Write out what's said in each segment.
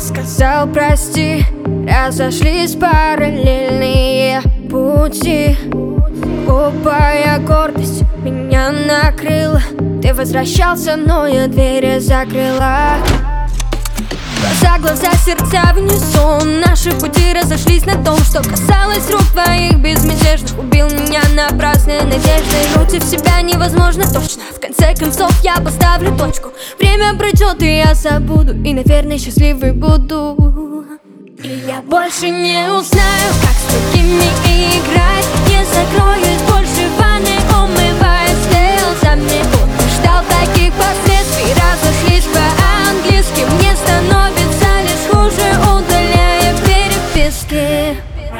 сказал прости. Разошлись параллельные пути. Глупая гордость меня накрыла. Ты возвращался, но я двери закрыла. Глаза, сердца в унисон. Наши пути разошлись на том, что касалось рук твоих безмятежных. Убил меня напрасной надеждой. Против себя невозможно точно. В конце концов я поставлю точку. Время пройдет и я забуду. И, наверное, счастливой буду. И я больше не узнаю, как с другими играть. Не закроюсь больше в ванной, умываясь слезами. Он не ждал таких последствий. Разошлись по-английски. Мне становится лишь хуже, удаляя переписки.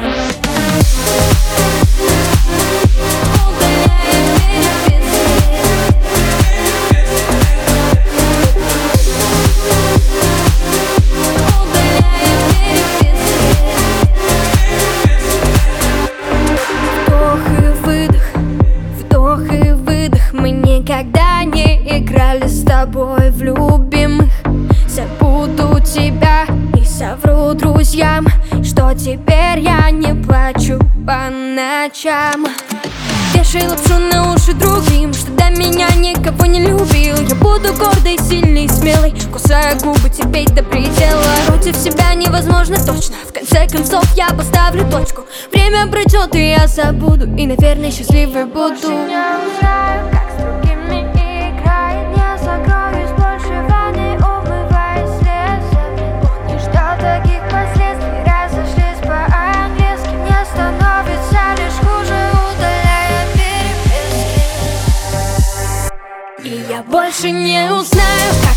Никогда не играли с тобой в любимых. Забуду тебя и совру друзьям, что теперь я не плачу по ночам. Вешай лапшу на уши другим, что до меня никого не любил. Я буду гордой, сильной, смелой, кусая губы теперь до предела. Против себя невозможно точно. В конце концов я поставлю точку. Время пройдет и я забуду. И, наверное, счастливой буду. И я больше не узнаю,